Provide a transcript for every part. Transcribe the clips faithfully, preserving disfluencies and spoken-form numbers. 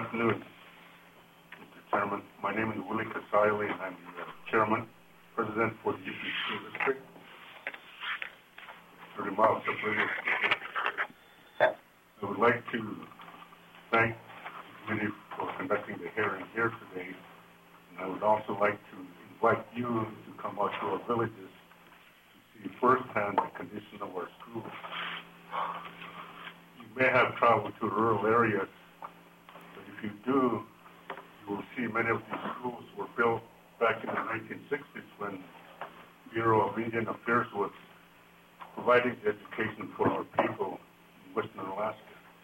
afternoon, Mister Chairman. My name is Willie Casale, and I'm the Chairman, President for the U P School District. thirty miles up river. I would like to thank the committee for conducting the hearing here today, and I would also like to invite you to come out to our villages to see firsthand the condition of our schools. You may have traveled to rural areas, but if you do, you will see many of these schools were built back in the nineteen sixties when the Bureau of Indian Affairs was providing the education for our people in Western Alaska.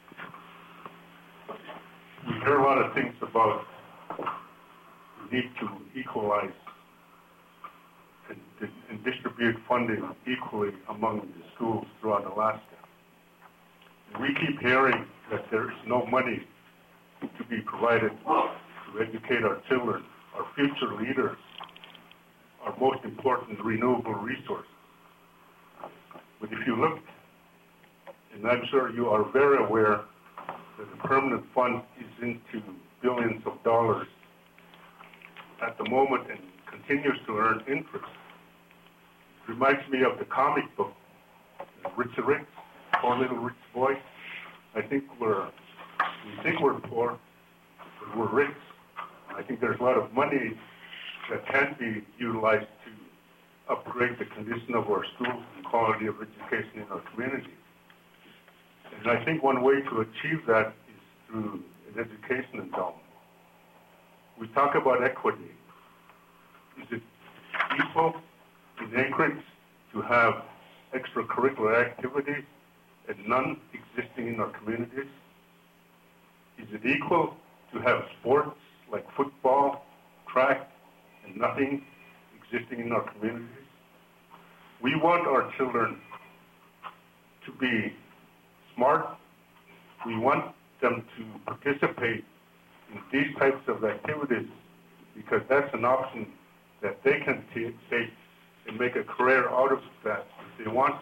We hear a lot of things about the need to equalize and, and distribute funding equally among the schools throughout Alaska. And we keep hearing that there is no money to be provided to educate our children, our future leaders, our most important renewable resource. But if you look, and I'm sure you are very aware that the permanent fund is into billions of dollars at the moment and continues to earn interest. It reminds me of the comic book, Richie Rich, Poor Little Rich Boy. I think we're, we think we're poor, but we're rich. I think there's a lot of money that can be utilized to upgrade the condition of our schools and quality of education in our community. And I think one way to achieve that is through an education endowment. We talk about equity. Is it equal in Anchorage to have extracurricular activities and none existing in our communities? Is it equal to have sports like football, track, and nothing existing in our communities? We want our children to be smart. We want them to participate in these types of activities because that's an option that they can t- take and make a career out of that if they want.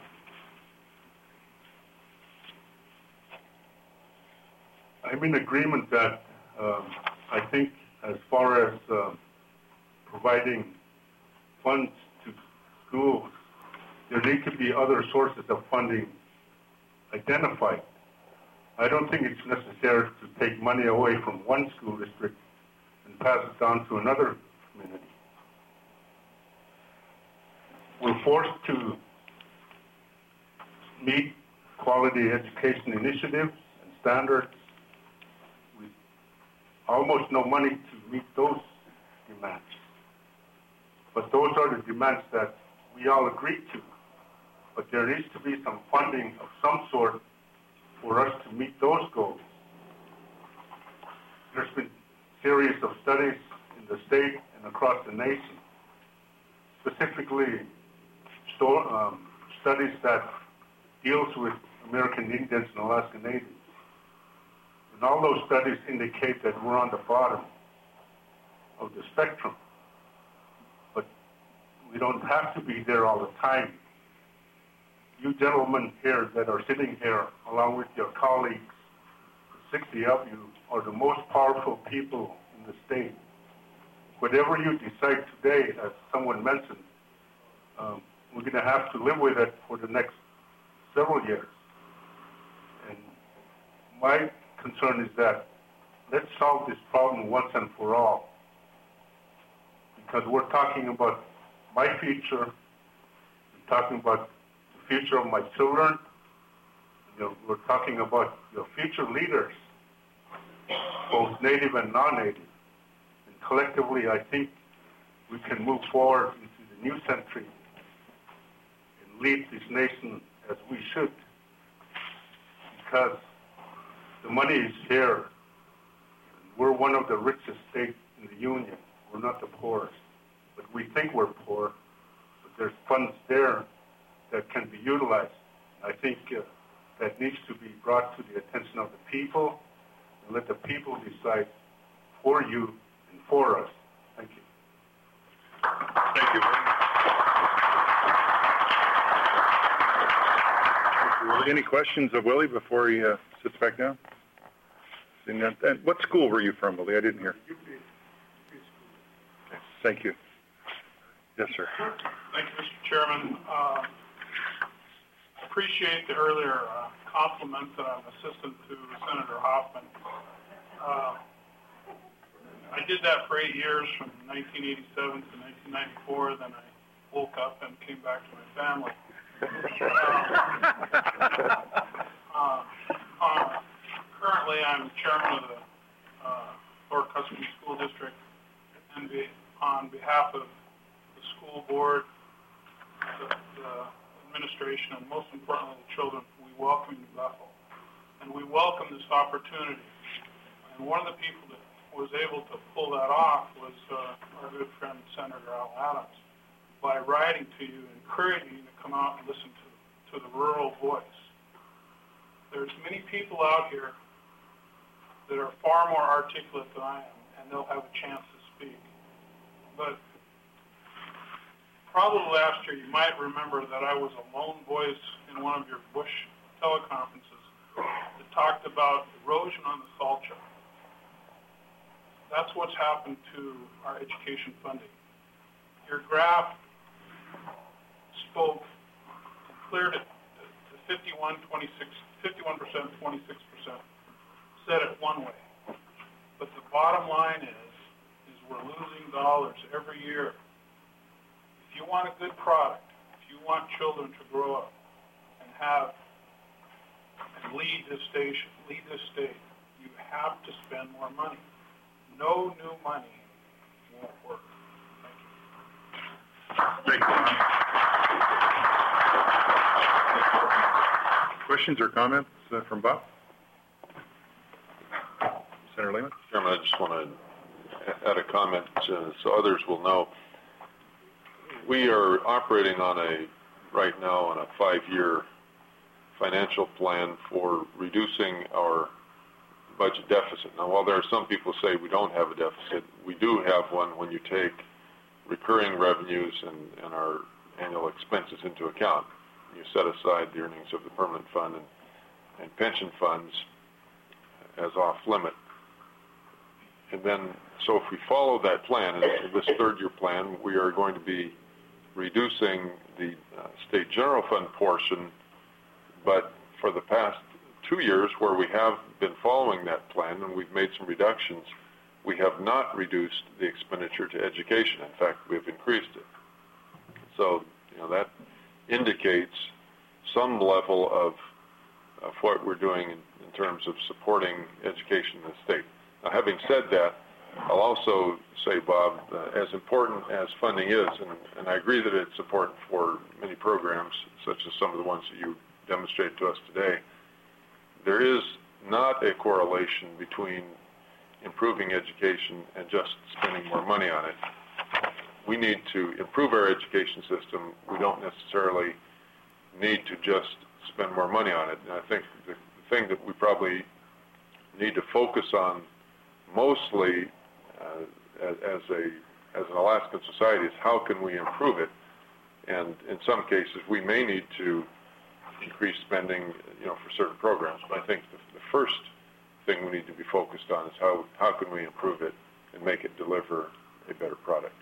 I'm in agreement that um, I think as far as uh, providing funds to schools, there need to be other sources of funding identified. I don't think it's necessary to take money away from one school district and pass it down to another community. We're forced to meet quality education initiatives and standards with almost no money to meet those demands. But those are the demands that we all agree to. But there needs to be some funding of some sort for us to meet those goals. There's been a series of studies in the state and across the nation, specifically sto- um, studies that deals with American Indians and Alaska Natives. And all those studies indicate that we're on the bottom of the spectrum. But we don't have to be there all the time. You gentlemen here that are sitting here, along with your colleagues, sixty of you, are the most powerful people in the state. Whatever you decide today, as someone mentioned, um, we're going to have to live with it for the next several years. And my concern is that let's solve this problem once and for all. Because we're talking about my future, we're talking about the future of my children, you know, we're talking about your future leaders, both native and non-native. And collectively, I think we can move forward into the new century and lead this nation as we should. Because the money is here. We're one of the richest states in the Union. We're not the poorest. But we think we're poor. But there's funds there that can be utilized. I think uh, that needs to be brought to the attention of the people and let the people decide for you and for us. Thank you. Thank you. Mister Willie, any questions of Willie before he uh, sits back down? And, then, and what school were you from, Willie? I didn't hear. Okay, thank you. Yes, sir. Thank you, Mister Chairman. Uh, appreciate the earlier uh, compliment that I'm assistant to Senator Hoffman. Uh, I did that for eight years, from nineteen eighty-seven to nineteen ninety-four. Then I woke up and came back to my family. Uh, uh, uh, currently, I'm chairman of the uh, Lower Cuscombe School District, and be, on behalf of the school board, the, the administration, and most importantly, the children, we welcome you to Bethel. And we welcome this opportunity. And one of the people that was able to pull that off was uh, our good friend Senator Al Adams, by writing to you, encouraging you to come out and listen to, to the rural voice. There's many people out here that are far more articulate than I am, and they'll have a chance to speak. But probably last year, you might remember that I was a lone voice in one of your Bush teleconferences that talked about erosion on the salt shelf. That's what's happened to our education funding. Your graph spoke and cleared it to fifty-one, twenty-six, fifty-one percent, twenty-six percent. Said it one way. But the bottom line is, is we're losing dollars every year. If you want a good product, if you want children to grow up and have and lead this station, lead this state, you have to spend more money. No new money won't work. Thank you. Thank you. Questions or comments uh, from Bob? Senator Lehman? Chairman, I just want to add a comment uh, so others will know. We are operating on a, right now, on a five-year financial plan for reducing our budget deficit. Now, while there are some people who say we don't have a deficit, we do have one when you take recurring revenues and, and our annual expenses into account. You set aside the earnings of the permanent fund and, and pension funds as off limit. And then, so if we follow that plan, and this third year plan, we are going to be reducing the uh, state general fund portion, but for the past two years where we have been following that plan and we've made some reductions, we have not reduced the expenditure to education. In fact, we've increased it. So, you know, that indicates some level of, of what we're doing in, in terms of supporting education in the state. Now, having said that, I'll also say, Bob, uh, as important as funding is, and, and I agree that it's important for many programs, such as some of the ones that you demonstrated to us today, there is not a correlation between improving education and just spending more money on it. We need to improve our education system. We don't necessarily need to just spend more money on it. And I think the, the thing that we probably need to focus on mostly uh, as, as a as an Alaskan society is how can we improve it. And in some cases, we may need to increase spending, you know, for certain programs. But I think the, the first thing we need to be focused on is how how can we improve it and make it deliver a better product.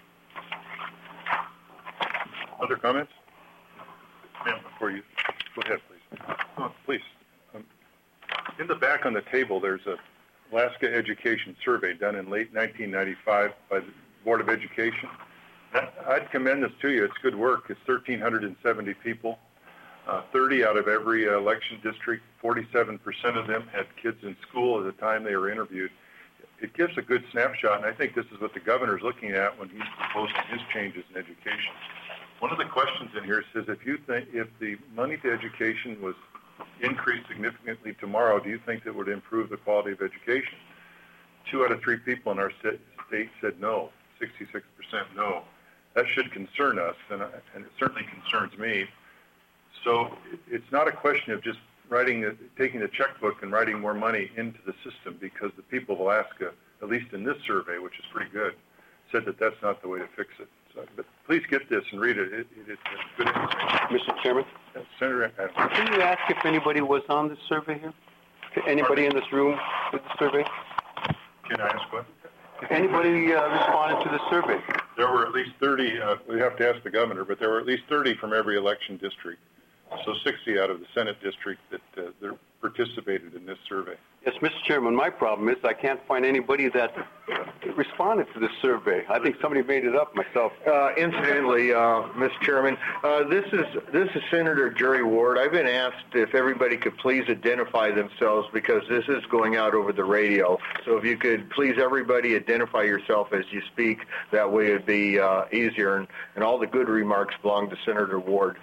Other comments? Ma'am, before you go ahead, please. Oh, please. Um, in the back on the table, there's a Alaska Education Survey done in late nineteen ninety-five by the Board of Education. I'd commend this to you. It's good work. It's one thousand three hundred seventy people. Uh, thirty out of every uh, election district, forty-seven percent of them had kids in school at the time they were interviewed. It gives a good snapshot, and I think this is what the governor's looking at when he's proposing his changes in education. One of the questions in here says, if you think if the money to education was increased significantly tomorrow, do you think that would improve the quality of education? Two out of three people in our state said no, sixty-six percent no. That should concern us, and, and it certainly concerns me. So it's not a question of just writing, a, taking the checkbook and writing more money into the system, because the people of Alaska, at least in this survey, which is pretty good, said that that's not the way to fix it. So, but please get this and read it. It, it it's good information. Mister Chairman? Uh, Senator Adams. Can you ask if anybody was on this survey here? Anybody in this room did the survey? Can I ask what? Anybody uh, responded to the survey? There were at least thirty, uh, we have to ask the governor, but there were at least thirty from every election district. So sixty out of the Senate district that uh, there participated in this survey. Yes, Mister Chairman, my problem is I can't find anybody that responded to this survey. I think somebody made it up myself. Uh, incidentally, uh, Mister Chairman, uh, this is this is Senator Jerry Ward. I've been asked if everybody could please identify themselves because this is going out over the radio. So if you could please everybody identify yourself as you speak, that way it'd be uh, easier. And, and all the good remarks belong to Senator Ward.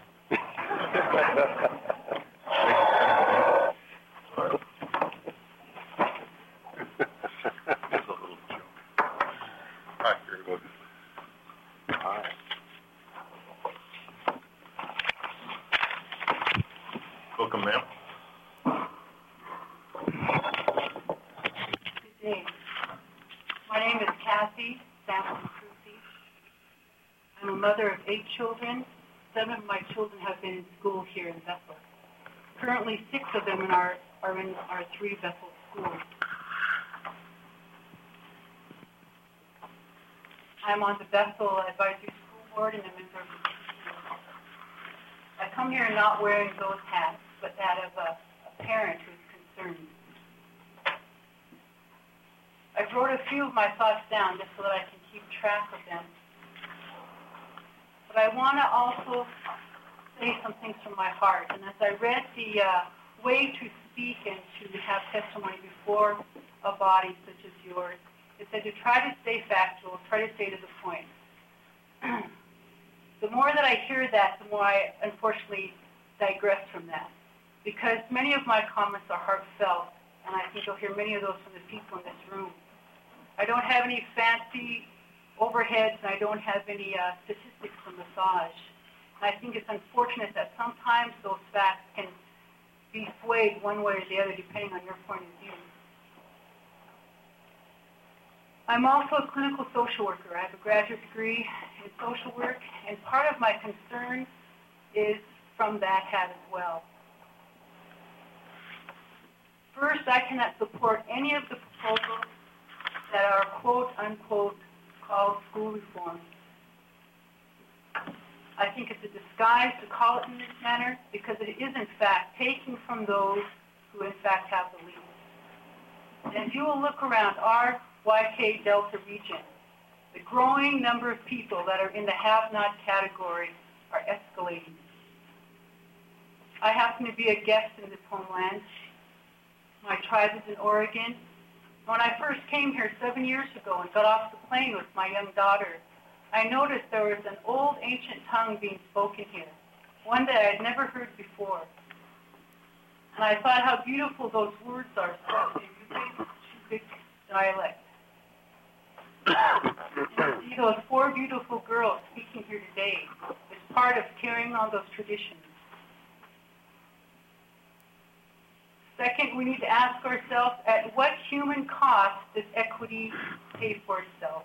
Welcome, ma'am. Good day. My name is Kathy Sampson Crucy. I'm a mother of eight children. Seven of my children have been in school here in Bethel. Currently, six of them are, are in our three Bethel schools. I'm on the Bethel Advisory School Board and a member of the P T A. I come here not wearing those hats, but that of a, a parent who is concerned. I've wrote a few of my thoughts down just so that I can keep track of them. But I want to also say some things from my heart. And as I read the uh, way to speak and to have testimony before a body such as yours, it said to try to stay factual, try to stay to the point. The more that I hear that, the more I unfortunately digress from that. Because many of my comments are heartfelt, and I think you'll hear many of those from the people in this room. I don't have any fancy overheads, and I don't have any uh, statistics from massage. And I think it's unfortunate that sometimes those facts can be swayed one way or the other depending on your point of view. I'm also a clinical social worker. I have a graduate degree in social work, and part of my concern is from that hat as well. First, I cannot support any of the proposals that are quote-unquote called school reform. I think it's a disguise to call it in this manner because it is, in fact, taking from those who, in fact, have the least. And if you will look around our Y K Delta region, the growing number of people that are in the have-not category are escalating. I happen to be a guest in this homeland. My tribe is in Oregon. When I first came here seven years ago and got off the plane with my young daughter, I noticed there was an old ancient tongue being spoken here, one that I had never heard before. And I thought how beautiful those words are, especially in Yupik dialect. And to see those four beautiful girls speaking here today is part of carrying on those traditions. Second, we need to ask ourselves, at what human cost does equity pay for itself?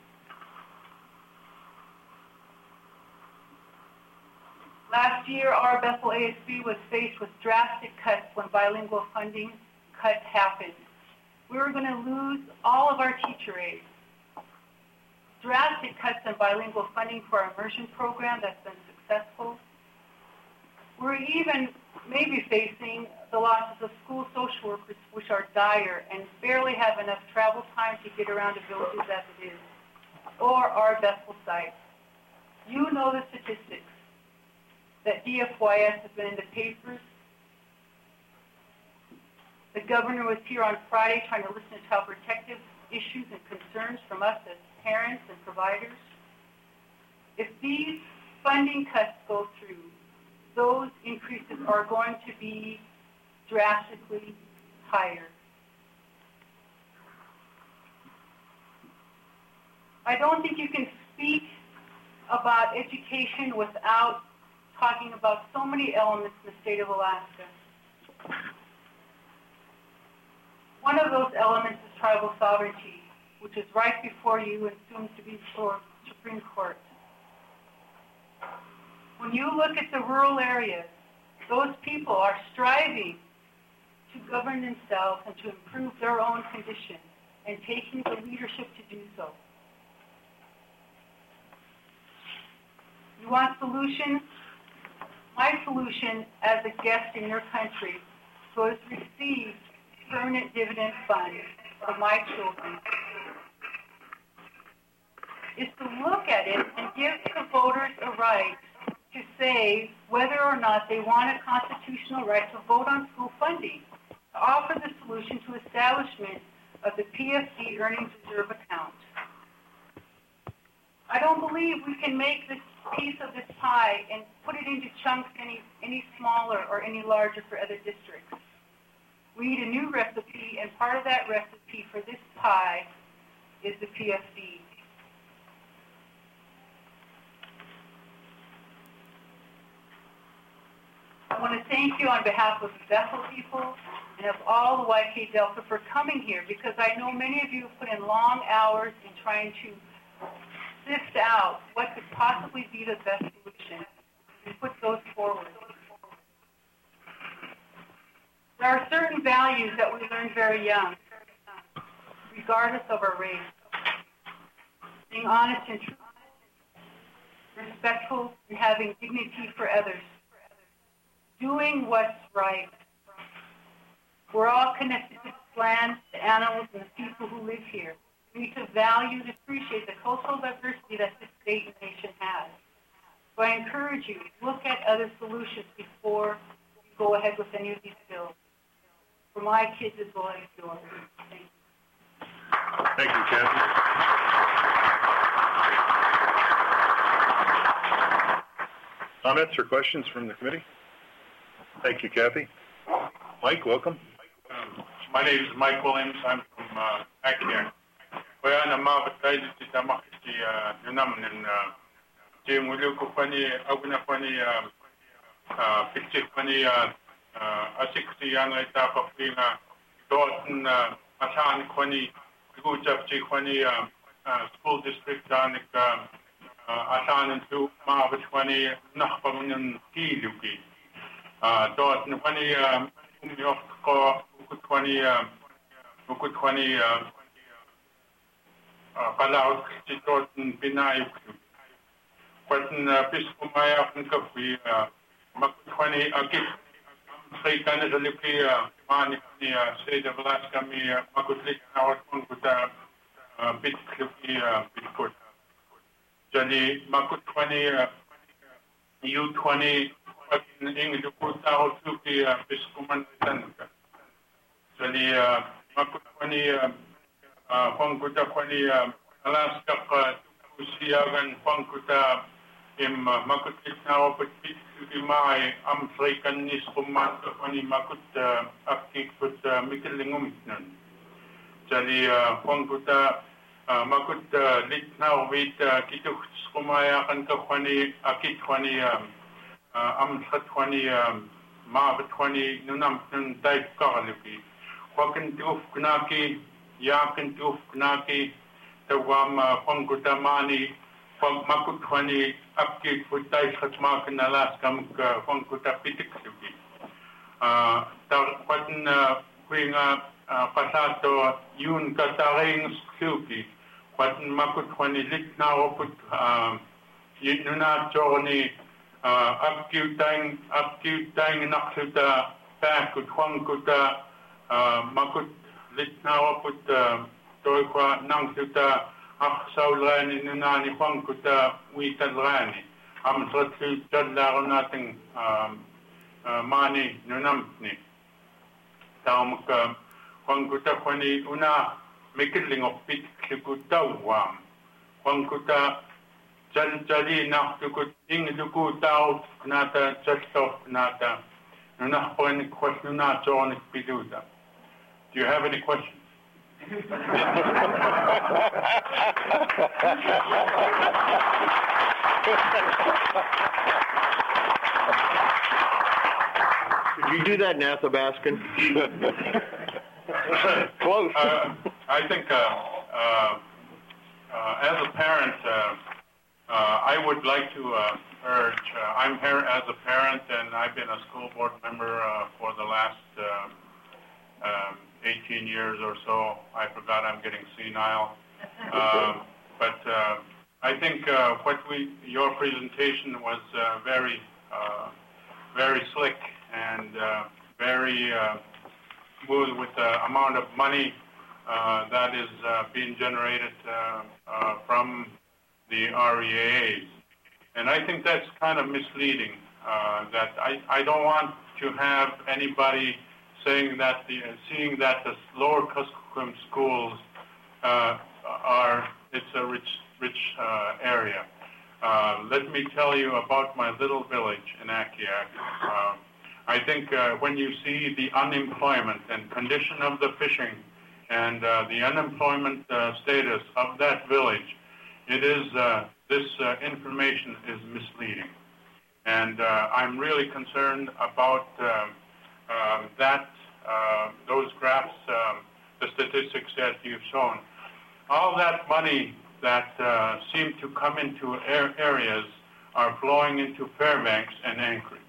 Last year, our Bethel A S B was faced with drastic cuts when bilingual funding cuts happened. We were going to lose all of our teacher aides. Drastic cuts in bilingual funding for our immersion program that's been successful. We're even maybe facing the losses of school social workers, which are dire and barely have enough travel time to get around to villages as it is, or our Bethel site. You know the statistics that D F Y S has been in the papers. The governor was here on Friday trying to listen to how protective issues and concerns from us as parents and providers. If these funding cuts go through, those increases are going to be drastically higher. I don't think you can speak about education without talking about so many elements in the state of Alaska. One of those elements is tribal sovereignty, which is right before you and soon to be before the Supreme Court. When you look at the rural areas, those people are striving to go govern themselves and to improve their own condition, and taking the leadership to do so. You want solutions? My solution as a guest in your country was to receive permanent dividend funds for my children is to look at it and give the voters a right to say whether or not they want a constitutional right to vote on school funding, to offer the solution to establishment of the P F D Earnings Reserve Account. I don't believe we can make this piece of this pie and put it into chunks any, any smaller or any larger for other districts. We need a new recipe, and part of that recipe for this pie is the P F D. I want to thank you on behalf of the Bethel people and of all the Y K Delta for coming here, because I know many of you have put in long hours in trying to sift out what could possibly be the best solution and put those forward. There are certain values that we learn very young, regardless of our race. Being honest and true, respectful, and having dignity for others. Doing what's right. We're all connected to this land, the animals, and the people who live here. We need to value and appreciate the cultural diversity that this state and nation has. So I encourage you, look at other solutions before you go ahead with any of these bills. For my kids as well as yours. Thank you. Thank you, Kathy. Comments or questions from the committee? Thank you, Kathy. Mike, welcome. Um, my name is Mike Williams. I'm from uh, Acton. وأنا ما بتعيد تتمحك ينام من جيم ولوكو فني أبنا فني فكتي فني أسيكتي أنا إتابع فينا دوتن عشان فني يقول جبتي فني school district دانك عشان انتو ما بتفني نخبر من كيلوكي دوتن فني أم يوفق وكنت فني وكنت فني قلعت كتيرات بناء وكن بيسكو ما يعرفن كفي ما كنت فاني أكيد خي كان اللي في ماني فاني سيد بلاسكا مي ما كنت لك أنا وكن كنت بيتكلم في بيتكوت جاني ما كنت فاني يو فاني وكن إنجلو كنت أقول في بيسكو من تنك جاني ما كنت فاني فانكوتا فاني ألاسكا تكوسياغن فانكوتا إم ما كنت لسنا وبتبيت في معي أم سريكن نسخمان فاني ما كنت أكيد كنت مكلنغم تنن جالي فانكوتا ما كنت لسنا وبيت كتوخ سخمايا كنت فاني أكيد فاني أم سخت فاني ما بتفاني ننام تنن دايف كارلفي وكنت أفكناكي يا كنت أفكناكي توام فانكوتا ماني فماكوت فاني أكيد فتاي ختما كنا لاسكا مك فانكوتا بيتك سوكي تاقوتن كوينغا قصاتو يون كتارين سكوكي قوتن ماكوت فاني لتنا وفت ينونا جورني أكيد تاين أكيد تاين نقصتا باكوت فانكوتا ماكوت لتنا وفت تويقوا نانكوتا أخساولاني نناني فانكوتا ويتلغاني أم صدفي تلاغناتن ماني ننمتني تاومك فانكوتا فاني أنا مكلين أخبيت كلكوتا وام فانكوتا جل جلي ناختكوت إنجلكو تاوت كناتا جلتوف كناتا ننحبرنك خوشنونا جونك بدودا. Do you have any questions? Did you do that in Athabascan? Close. Uh, I think uh, uh, uh, as a parent, uh, uh, I would like to uh, urge, uh, I'm here as a parent and I've been a school board member uh, for the last uh, eighteen years or so. I forgot, I'm getting senile. Um, but uh, I think uh, what we, your presentation was uh, very, uh, very slick and uh, very uh, smooth with the amount of money uh, that is uh, being generated uh, uh, from the R E A As. And I think that's kind of misleading. Uh, that I, I don't want to have anybody saying that the seeing that the lower Kuskokwim schools uh, are it's a rich rich uh, area. Uh, let me tell you about my little village in Akiak. Uh, I think uh, when you see the unemployment and condition of the fishing and uh, the unemployment uh, status of that village, it is uh, this uh, information is misleading. And uh, I'm really concerned about uh, uh, that, uh, those graphs, um, the statistics that you've shown. All that money that uh, seem to come into air areas are flowing into Fairbanks and Anchorage.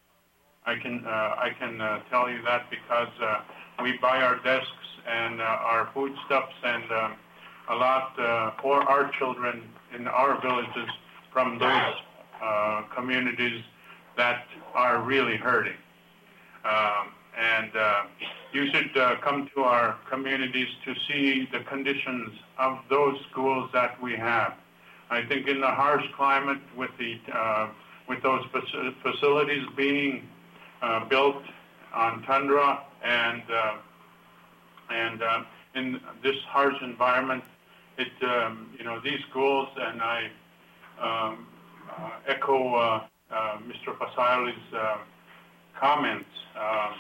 I can, uh, I can uh, tell you that because uh, we buy our desks and uh, our foodstuffs and um, a lot uh, for our children in our villages from those Uh, communities that are really hurting. Um, and uh, you should uh, come to our communities to see the conditions of those schools that we have. I think in the harsh climate with the uh, with those faci- facilities being uh, built on tundra and uh, and uh, in this harsh environment, it um, you know these schools and I. Um, Uh, echo uh, uh, Mister Fasali's uh, comments. Um,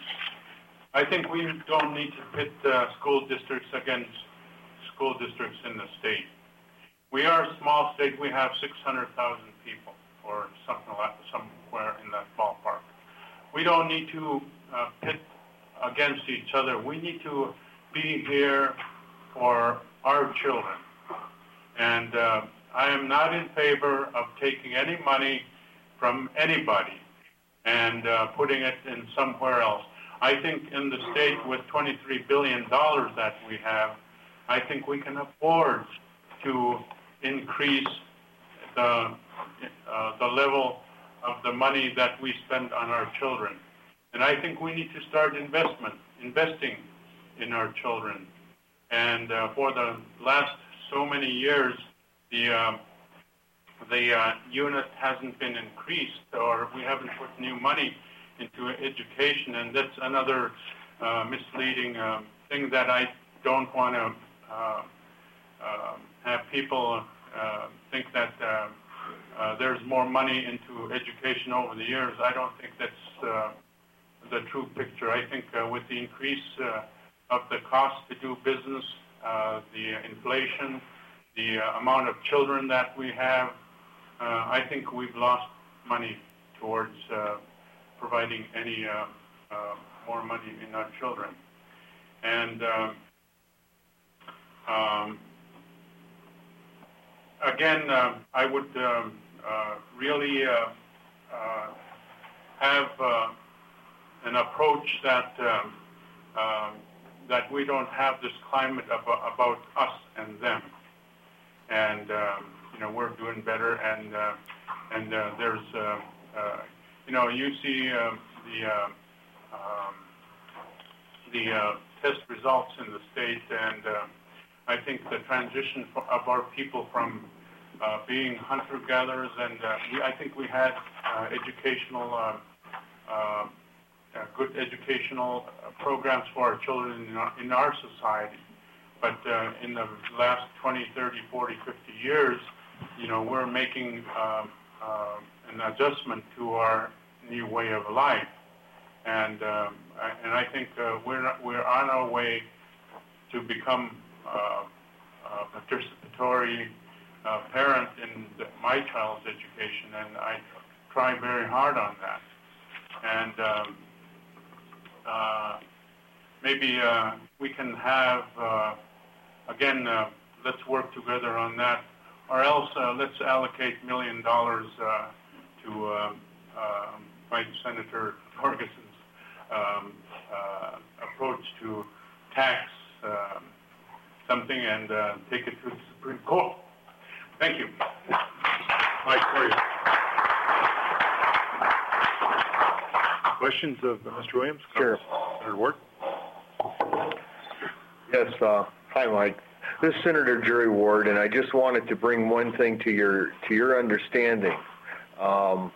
I think we don't need to pit uh, school districts against school districts in the state. We are a small state. We have six hundred thousand people or something like somewhere in that ballpark. We don't need to uh, pit against each other. We need to be here for our children. And uh, I am not in favor of taking any money from anybody and uh, putting it in somewhere else. I think in the state with twenty-three billion dollars that we have, I think we can afford to increase the, uh, the level of the money that we spend on our children. And I think we need to start investment, investing in our children. And uh, for the last so many years, the uh, the uh, unit hasn't been increased, or we haven't put new money into education, and that's another uh, misleading uh, thing that I don't want to uh, uh, have people uh, think that uh, uh, there's more money into education over the years. I don't think that's uh, the true picture. I think uh, with the increase uh, of the cost to do business, uh, the inflation, the uh, amount of children that we have, uh, I think we've lost money towards uh, providing any uh, uh, more money in our children. And um, um, again, uh, I would um, uh, really uh, uh, have uh, an approach that um, uh, that we don't have this climate of, about us and them. And um, you know we're doing better, and uh, and uh, there's uh, uh, you know you see uh, the uh, um, the uh, test results in the state, and uh, I think the transition of our people from uh, being hunter-gatherers, and uh, we, I think we had uh, educational uh, uh, uh, good educational programs for our children in our, in our society. But uh, in the last twenty, thirty, forty, fifty years, you know, we're making uh, uh, an adjustment to our new way of life. And um, I, and I think uh, we're, not, we're on our way to become uh, a participatory uh, parent in the, my child's education, and I try very hard on that. And um, uh, maybe uh, we can have uh, Again, uh, let's work together on that, or else uh, let's allocate million dollars uh, to uh, uh, Vice Senator Ferguson's um, uh, approach to tax um, something and uh, take it to the Supreme Court. Thank you. Mike, for you. Questions of uh, Mister Williams? Sure. Senator Ward? Yes, uh, hi, Mike. This is Senator Jerry Ward, and I just wanted to bring one thing to your to your understanding. Um,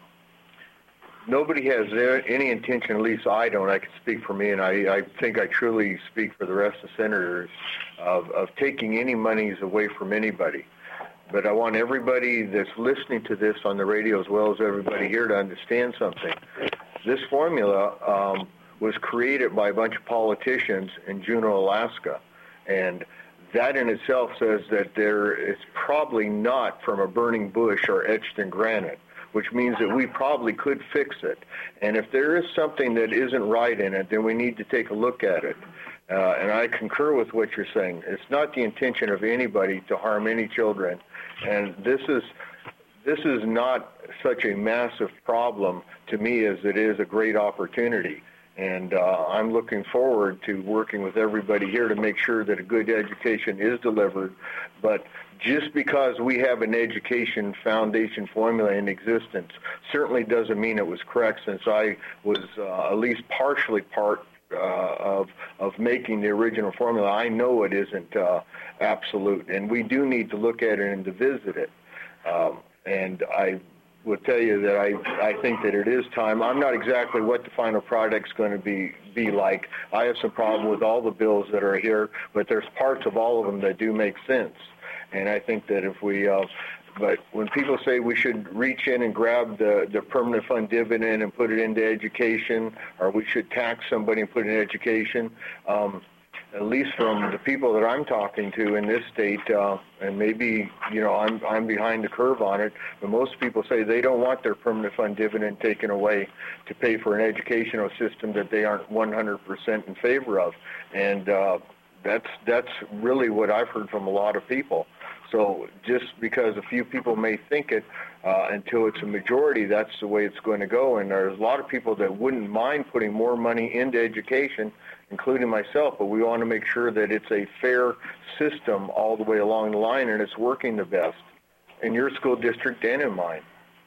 nobody has any intention, at least I don't, I can speak for me, and I, I think I truly speak for the rest of senators, of, of taking any monies away from anybody. But I want everybody that's listening to this on the radio, as well as everybody here, to understand something. This formula um, was created by a bunch of politicians in Juneau, Alaska, and that in itself says that there is probably not from a burning bush or etched in granite, which means that we probably could fix it. And if there is something that isn't right in it, then we need to take a look at it. Uh, and I concur with what you're saying. It's not the intention of anybody to harm any children. And this is this is not such a massive problem to me as it is a great opportunity. And uh, I'm looking forward to working with everybody here to make sure that a good education is delivered. But just because we have an education foundation formula in existence certainly doesn't mean it was correct, since I was uh, at least partially part uh, of of making the original formula. I know it isn't uh, absolute, and we do need to look at it and to visit it. Um, and I will tell you that I, I think that it is time. I'm not exactly what the final product's going to be be like. I have some problem with all the bills that are here, but there's parts of all of them that do make sense. And I think that if we, uh, but when people say we should reach in and grab the, the permanent fund dividend and put it into education, or we should tax somebody and put it in education, um, at least from the people that I'm talking to in this state, uh, and maybe, you know, I'm I'm behind the curve on it, but most people say they don't want their permanent fund dividend taken away to pay for an educational system that they aren't one hundred percent in favor of. And uh, that's that's really what I've heard from a lot of people. So just because a few people may think it, uh, until it's a majority, that's the way it's going to go. And there's a lot of people that wouldn't mind putting more money into education, including myself, but we want to make sure that it's a fair system all the way along the line and it's working the best in your school district and in mine.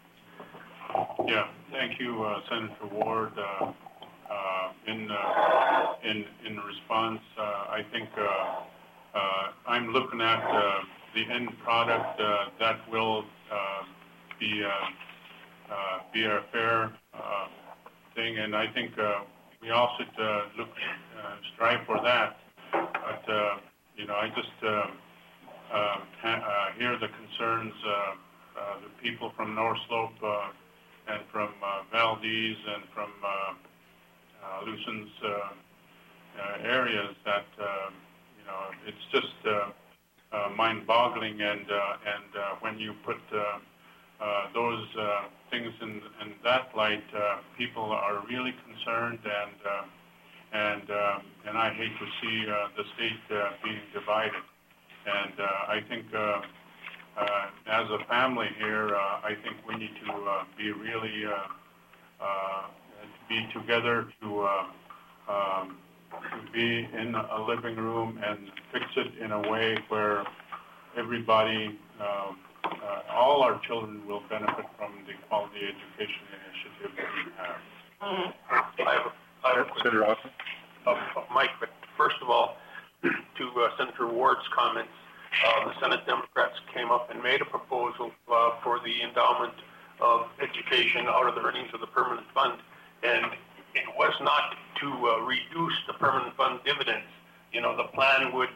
Yeah, thank you, uh, Senator Ward. Uh, uh, in, uh, in, in response, uh, I think uh, uh, I'm looking at uh, the end product uh, that will uh, be, uh, uh, be a fair uh, thing, and I think uh, we all should uh, look, uh, strive for that. But, uh, you know, I just uh, uh, ha- uh, hear the concerns, uh, uh, the people from North Slope uh, and from uh, Valdez and from uh, uh, Lucens uh, uh, areas that, uh, you know, it's just uh, uh, mind-boggling. And, uh, and uh, when you put uh, uh, those uh, things in, in that light, uh, people are really concerned, and uh, and um, and I hate to see uh, the state uh, being divided. And uh, I think uh, uh, as a family here, uh, I think we need to uh, be really uh, uh, to be together, to uh, um, to be in a living room and fix it in a way where everybody. Uh, Uh, all our children will benefit from the quality education initiative that we have. Mm-hmm. I have a, I have a quick, Senator Austin? uh, Mike, but first of all, to uh, Senator Ward's comments, uh, the Senate Democrats came up and made a proposal uh, for the endowment of education out of the earnings of the permanent fund, and it was not to uh, reduce the permanent fund dividends. You know, the plan would,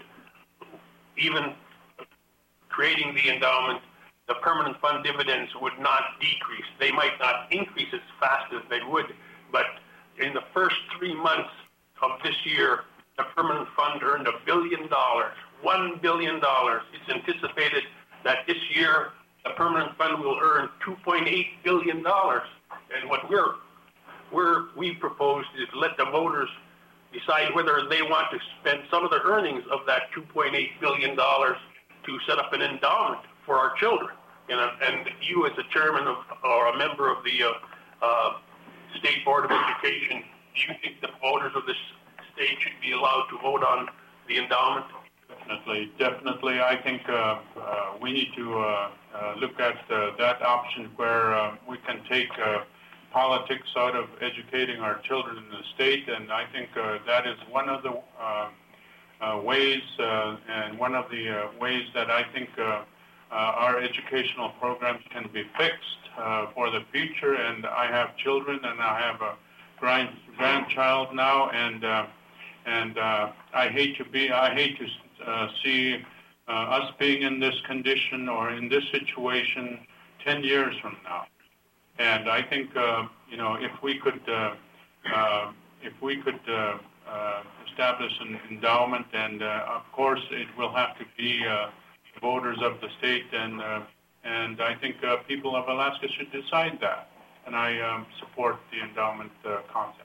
even creating the endowment, the permanent fund dividends would not decrease. They might not increase as fast as they would, but in the first three months of this year, the permanent fund earned a billion dollars, one billion dollars. It's anticipated that this year the permanent fund will earn two point eight billion dollars. And what we're, we're, we proposed is let the voters decide whether they want to spend some of the earnings of that two point eight billion dollars to set up an endowment for our children. And, uh, and you as a chairman of, or a member of the uh, uh, State Board of Education, do you think the voters of this state should be allowed to vote on the endowment? Definitely, definitely. I think uh, uh, we need to uh, uh, look at uh, that option where uh, we can take uh, politics out of educating our children in the state, and I think uh, that is one of the uh, uh, ways uh, and one of the uh, ways that I think uh, uh, our educational programs can be fixed uh, for the future. And I have children, and I have a grand grandchild now, and uh, and uh, I hate to be, I hate to uh, see uh, us being in this condition or in this situation ten years from now. And I think, uh, you know, if we could, uh, uh, if we could uh, uh, establish an endowment, and uh, of course it will have to be uh, voters of the state, and uh, and I think uh, people of Alaska should decide that. And I um, support the endowment uh, concept.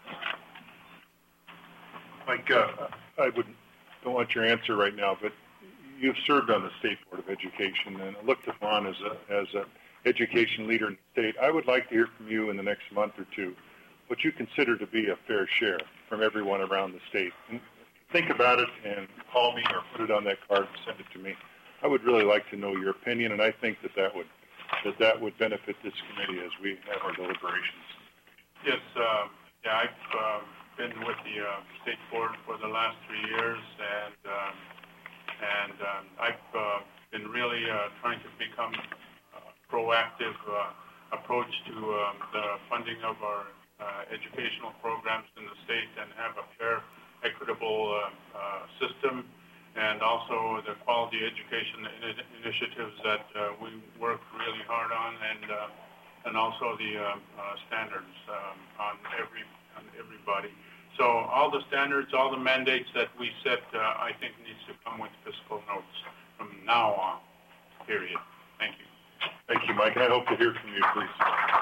Mike, uh, I would, don't want your answer right now, but you've served on the State Board of Education and looked upon as a as a education leader in the state. I would like to hear from you in the next month or two what you consider to be a fair share from everyone around the state. And think about it and call me or put it on that card and send it to me. I would really like to know your opinion, and I think that that would that that would benefit this committee as we have our deliberations. Yes, uh, yeah, I've uh, been with the uh, state board for the last three years, and um, and um, I've uh, been really uh, trying to become proactive uh, approach to um, the funding of our uh, educational programs in the state, and have a fair, equitable uh, uh, system, and also the quality education in initiatives that uh, we work really hard on, and uh, and also the uh, uh, standards um, on every on everybody. So all the standards, all the mandates that we set, uh, I think needs to come with fiscal notes from now on. Period. Thank you. Thank you, Mike. And I hope to hear from you, please.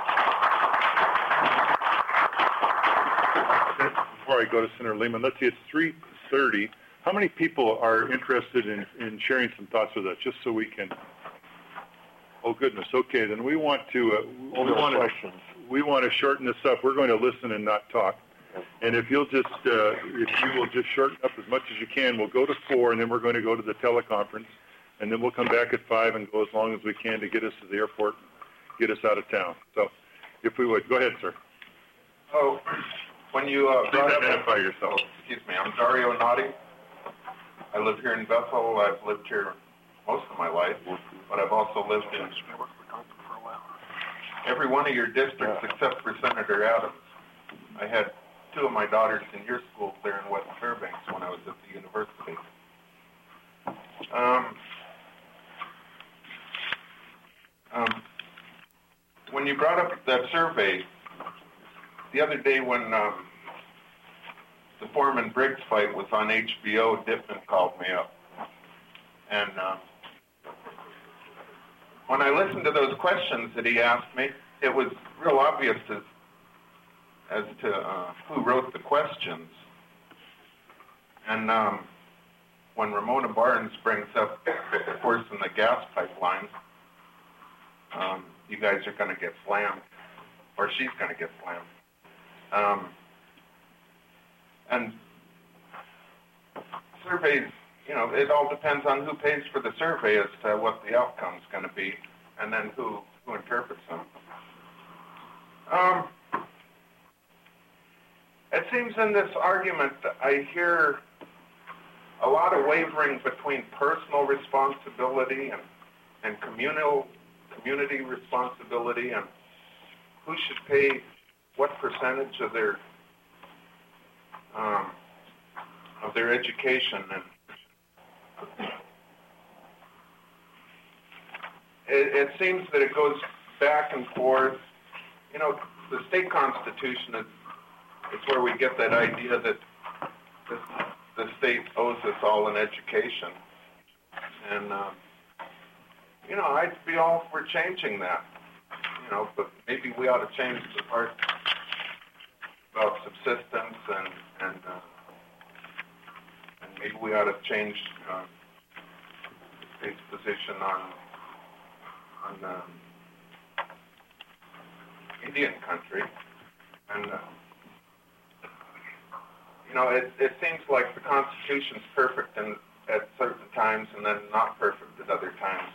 Before I go to Senator Lehman, let's see, it's three thirty. How many people are interested in, in sharing some thoughts with us, just so we can... Oh, goodness. Okay, then we want to... Uh, we want to we want to shorten this up. We're going to listen and not talk. And if you'll just, uh, if you will just shorten up as much as you can, we'll go to four, and then we're going to go to the teleconference. And then we'll come back at five and go as long as we can to get us to the airport, get us out of town. So, if we would, go ahead, sir. Oh, when you uh, Please identify yourself. Oh, excuse me, I'm Dario Nadi. I live here in Bethel. I've lived here most of my life, but I've also lived in every one of your districts except for Senator Adams. I had two of my daughters in your school there in West Fairbanks when I was at the university. Um, Um, when you brought up that survey, the other day when um, the Foreman-Briggs fight was on H B O, Dittman called me up. And uh, when I listened to those questions that he asked me, it was real obvious as, as to uh, who wrote the questions. And um, when Ramona Barnes brings up, of course, in the gas pipelines, Um, you guys are going to get slammed, or she's going to get slammed. Um, and surveys, you know, it all depends on who pays for the survey as to what the outcome's going to be, and then who, who interprets them. Um, it seems in this argument that I hear a lot of wavering between personal responsibility and, and communal community responsibility, and who should pay what percentage of their um, of their education. And it, it seems that it goes back and forth. You know, the state constitution is it's where we get that idea that the, the state owes us all an education, and um, you know, I'd be all for changing that, you know, but maybe we ought to change the part about subsistence, and and, uh, and maybe we ought to change uh, the state's position on on um, Indian country, and uh, you know, it, it seems like the Constitution's perfect in, at certain times and then not perfect at other times.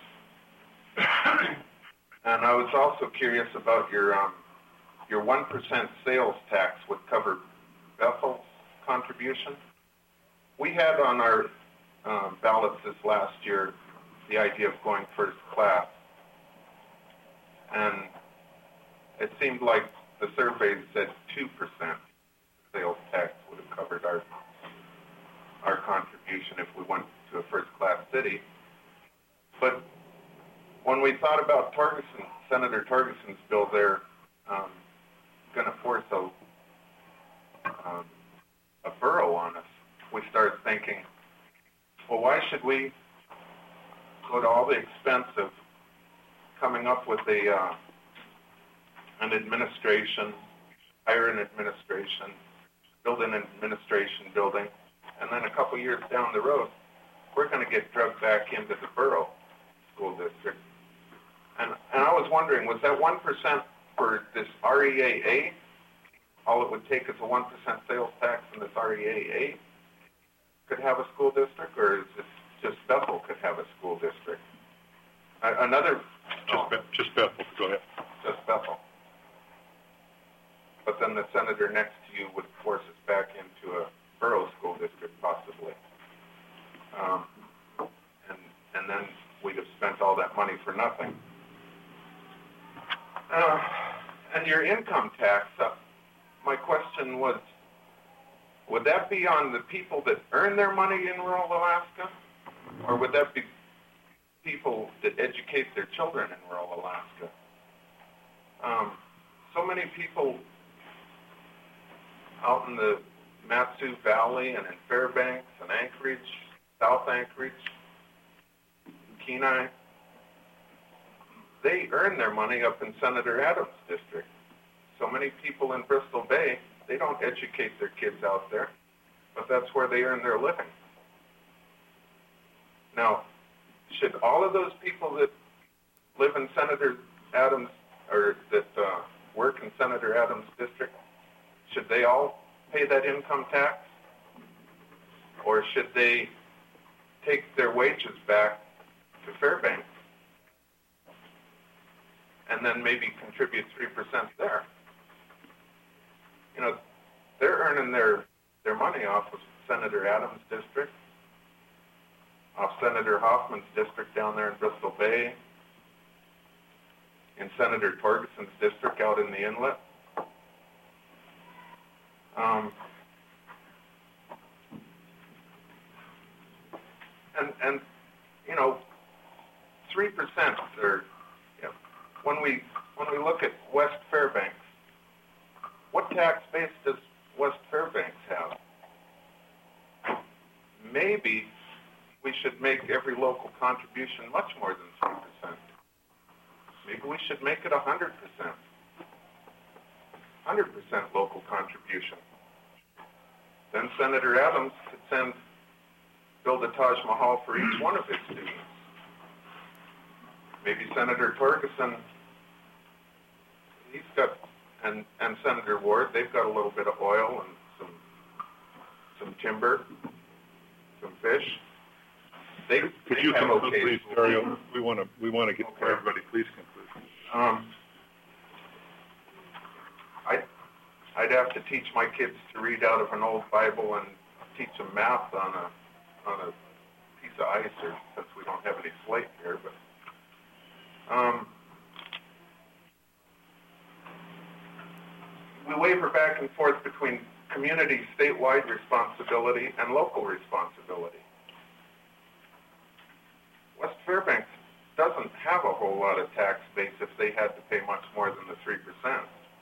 And I was also curious about your um, your one percent sales tax would cover Bethel's contribution. We had on our um, ballots this last year the idea of going first class, and it seemed like the survey said two percent sales tax would have covered our our contribution if we went to a first class city. But when we thought about Torgerson, Senator Torgerson's bill, they're um, going to force a um, a borough on us. We started thinking, well, why should we go to all the expense of coming up with a uh, an administration, hire an administration, build an administration building, and then a couple years down the road, we're going to get drugged back into the borough school district. And, and I was wondering, was that one percent for this R E A A? All it would take is a one percent sales tax, and this R E A A could have a school district, or is it just Bethel could have a school district? Uh, another... Just, oh, Be- just Bethel, go ahead. Just Bethel. But then the senator next to you would force us back into a borough school district, possibly. Um, and, and then we'd have spent all that money for nothing. Uh, and your income tax, uh, my question was, would that be on the people that earn their money in rural Alaska? Or would that be people that educate their children in rural Alaska? Um, so many people out in the Mat-Su Valley and in Fairbanks and Anchorage, South Anchorage, Kenai, they earn their money up in Senator Adams' district. So many people in Bristol Bay, they don't educate their kids out there, but that's where they earn their living. Now, should all of those people that live in Senator Adams, or that uh, work in Senator Adams' district, should they all pay that income tax? Or should they take their wages back to Fairbanks and then maybe contribute three percent there? You know, they're earning their, their money off of Senator Adams' district, off Senator Hoffman's district down there in Bristol Bay, in Senator Torgerson's district out in the inlet. Um, and, and, you know, three percent, or, you know, when we, when we look at West Fairbanks, what tax base does West Fairbanks have? Maybe we should make every local contribution much more than three percent. Maybe we should make it one hundred percent. one hundred percent local contribution. Then Senator Adams could send, build a Taj Mahal for each one of his students. Maybe Senator Torgerson, he's got, and, and Senator Ward, they've got a little bit of oil and some, some timber, some fish. They, Could they you have conclude, okay please, schools. Dario? We want to, we want to get, Okay. everybody, please conclude. Um, I, I'd have to teach my kids to read out of an old Bible and teach them math on a on a piece of ice, or since we don't have any slate here. But um, we waver back and forth between community statewide responsibility and local responsibility. West Fairbanks doesn't have a whole lot of tax base if they had to pay much more than the three percent.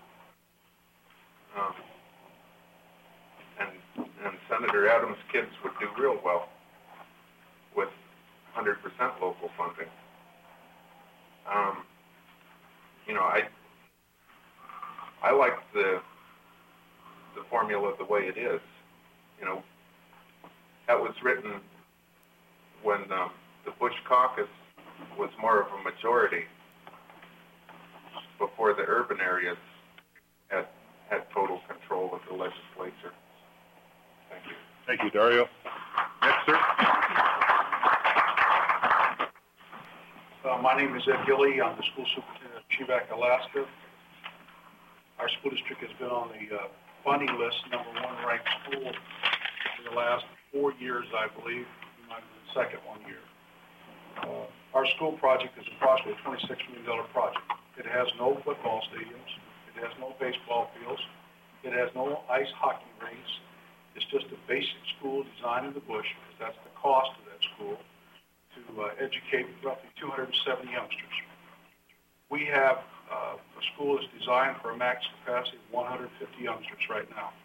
Um, and, and Senator Adams' kids would do real well with one hundred percent local funding. Um, you know, I I like the the formula the way it is. You know, that was written when um, the Bush caucus was more of a majority before the urban areas had had total control of the legislature. Thank you. Thank you, Dario. Next, sir. Uh, my name is Ed Gilley. I'm the school superintendent of Cheevac, Alaska. Our school district has been on the uh, funding list, number one ranked school for the last four years, I believe. We might have been the second one year. Uh, our school project is approximately a twenty-six million dollars project. It has no football stadiums. It has no baseball fields. It has no ice hockey rinks. It's just a basic school designed in the bush, because that's the cost of that school, to uh, educate roughly two hundred seventy youngsters. We have uh, a school that's designed for a max capacity of one hundred fifty youngsters right now.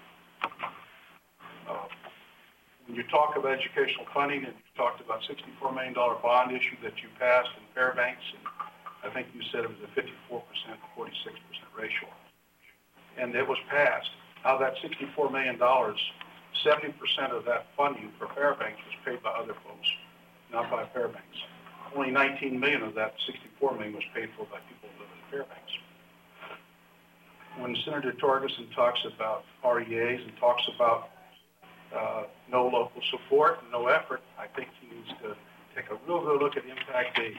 Uh, when you talk about educational funding, and you talked about sixty-four million dollars bond issue that you passed in Fairbanks, and I think you said it was a fifty-four percent to forty-six percent ratio. And it was passed. Out of that sixty-four million dollars, seventy percent of that funding for Fairbanks was paid by other folks, not by Fairbanks. Only nineteen million dollars of that sixty-four million dollars was paid for by people who live in Fairbanks. When Senator Torgerson talks about R E As and talks about uh, no local support and no effort, I think he needs to take a real good look at impact aid.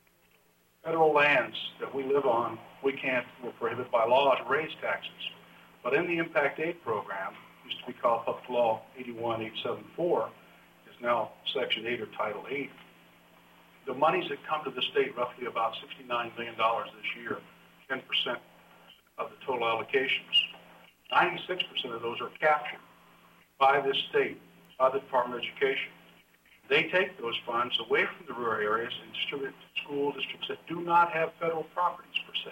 Federal lands that we live on, we can't, we're prohibited by law to raise taxes. But in the impact aid program, used to be called Public Law eighty-one eight seventy-four, is now Section eight or Title eight. The monies that come to the state, roughly about sixty-nine million dollars this year, ten percent of the total allocations. ninety-six percent of those are captured by this state, by the Department of Education. They take those funds away from the rural areas and distribute it to school districts that do not have federal properties per se.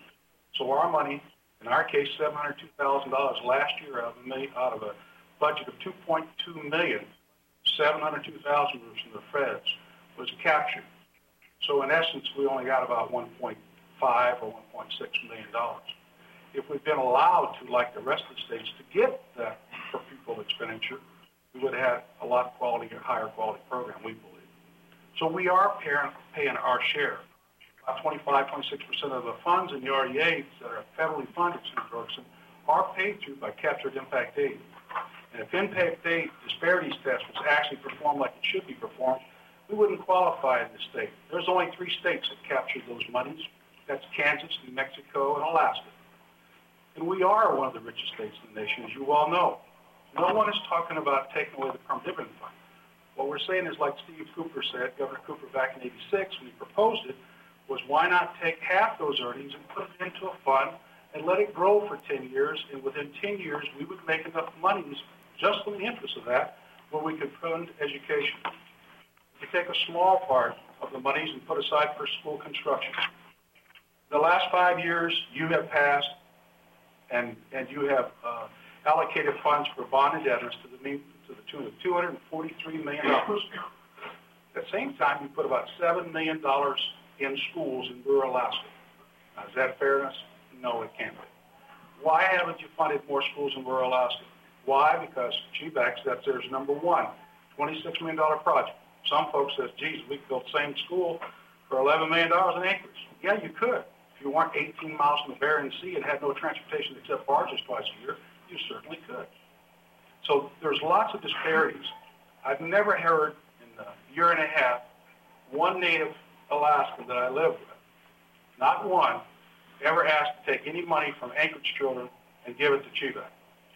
So our money, in our case, seven hundred two thousand dollars last year out of, a, out of a budget of two point two million dollars, seven hundred two thousand dollars from the feds was captured. So in essence, we only got about one point five or one point six million dollars. If we've been allowed to, like the rest of the states, to get that per pupil expenditure, we would have a lot quality, a higher quality program, we believe. So we are paying, paying our share. About twenty-five, twenty-six percent of the funds in the R E As that are federally funded, Senator Torgerson, are paid through by captured impact aid. And if impact aid disparities test was actually performed like it should be performed, we wouldn't qualify in the state. There's only three states that captured those monies. That's Kansas, New Mexico, and Alaska. And we are one of the richest states in the nation, as you all know. No one is talking about taking away the permanent dividend fund. What we're saying is, like Steve Cooper said, Governor Cooper back in eighty-six when he proposed it, was why not take half those earnings and put it into a fund and let it grow for ten years, and within ten years we would make enough monies just in the interest of that where we could fund education. To take a small part of the monies and put aside for school construction. The last five years you have passed and, and you have uh, allocated funds for bond indebtedness to the, mean, to the tune of two hundred forty-three million dollars. At the same time, you put about seven million dollars in schools in rural Alaska. Now, is that fairness? No, it can't be. Why haven't you funded more schools in rural Alaska? Why? Because Cheevac, that's there's number one, twenty-six million dollars project. Some folks says, geez, we could build the same school for eleven million dollars in acres. Yeah, you could. If you weren't eighteen miles from the Bering Sea and had no transportation except barges twice a year, you certainly could. So there's lots of disparities. I've never heard in a year and a half one native Alaskan that I live with, not one, ever asked to take any money from Anchorage children and give it to Cheevac.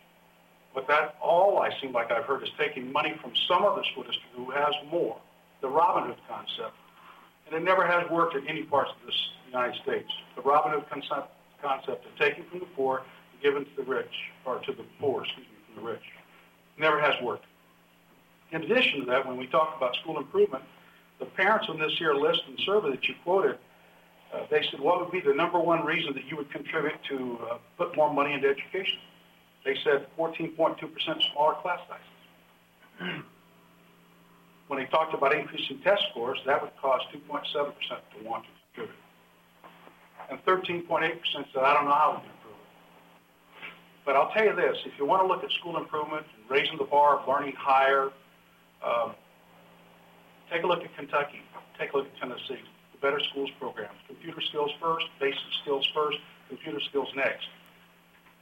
But that all I seem like I've heard is taking money from some other school district who has more, the Robin Hood concept. And it never has worked in any parts of this United States. The Robin Hood concept, concept of taking from the poor and giving to the rich, or to the poor, excuse me, from the rich, never has worked. In addition to that, when we talk about school improvement, the parents on this here list and survey that you quoted, uh, they said, what would be the number one reason that you would contribute to uh, put more money into education? They said fourteen point two percent smaller class sizes. When they talked about increasing test scores, that would cost two point seven percent to want to contribute. And thirteen point eight percent said, I don't know how we can improve it. But I'll tell you this, if you want to look at school improvement and raising the bar of learning higher, um, take a look at Kentucky. Take a look at Tennessee. The Better Schools programs. Computer skills first, basic skills first, computer skills next.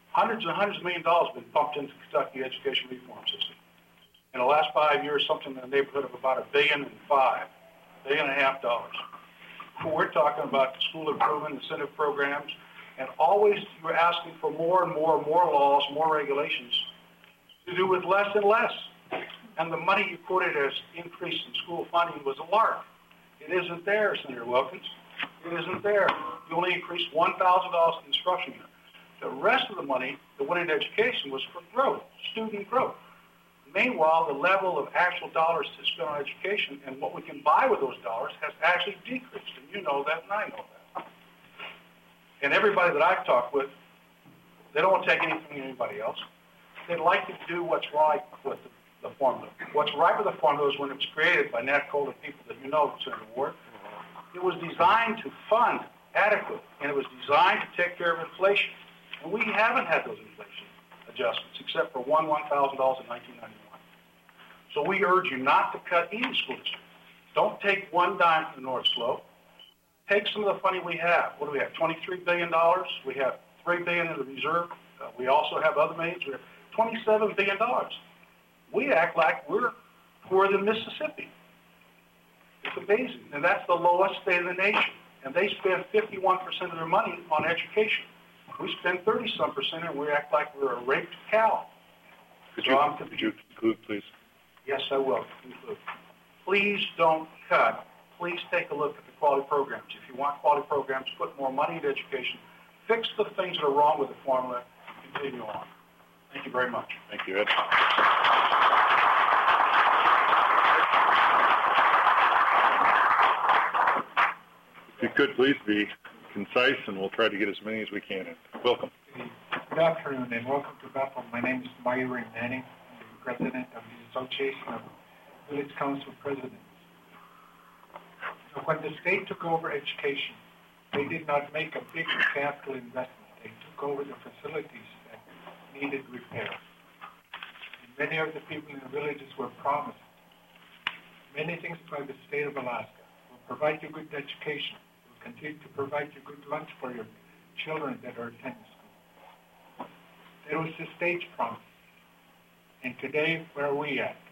Hundreds and hundreds of million dollars have been pumped into the Kentucky education reform system. In the last five years, something in the neighborhood of about a billion and five, billion and a half dollars. We're talking about school improvement, incentive programs, and always you're asking for more and more and more laws, more regulations to do with less and less. And the money you quoted as increase in school funding was a lark. It isn't there, Senator Wilkins. It isn't there. You only increased one thousand dollars in instruction unit. The rest of the money that went into education was for growth, student growth. Meanwhile, the level of actual dollars to spend on education and what we can buy with those dollars has actually decreased, and you know that and I know that. And everybody that I've talked with, they don't want to take anything from anybody else. They'd like to do what's right with the, the formula. What's right with the formula is when it was created by Nat Cole and people that you know, Senator Ward, it was designed to fund adequately, and it was designed to take care of inflation. And we haven't had those inflation adjustments, except for one one thousand dollars in nineteen ninety-one. So we urge you not to cut any school district. Don't take one dime from the North Slope. Take some of the money we have. What do we have? twenty-three billion dollars. We have three billion dollars in the reserve. Uh, we also have other millions. We have twenty-seven billion dollars. We act like we're poorer than Mississippi. It's amazing. And that's the lowest state in the nation. And they spend fifty-one percent of their money on education. We spend thirty-some percent, and we act like we're a raped cow. Could So you, I'm could you conclude, please? Yes, I will conclude. Please don't cut. Please take a look at the quality programs. If you want quality programs, put more money into education. Fix the things that are wrong with the formula and continue on. Thank you very much. Thank you, Ed. If you could, please be concise, and we'll try to get as many as we can in. Welcome. Good afternoon, and welcome to Bethel. My name is Myron Manning. I'm the president of the Association of Village Council Presidents. So when the state took over education, they did not make a big capital investment. They took over the facilities that needed repair. And many of the people in the villages were promised many things by the state of Alaska. We'll provide you good education. We'll continue to provide you good lunch for your children that are attending school. That was the state's promise. And today, where are we at?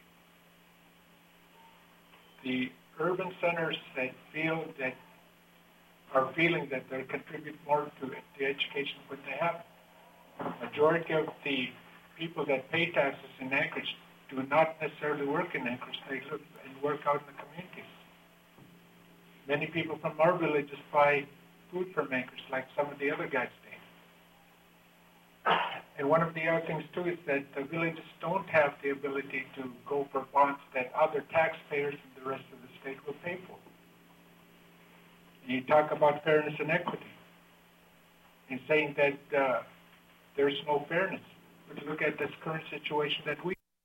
The urban centers that feel that are feeling that they contribute more to the education than they have. Majority of the people that pay taxes in Anchorage do not necessarily work in Anchorage. They live and work out in the communities. Many people from our villages buy food from Anchorage, like some of the other guys do. And one of the other things, too, is that the villages don't have the ability to go for bonds that other taxpayers in the rest of the state will pay for. And you talk about fairness and equity and saying that uh, there's no fairness. But look at this current situation that we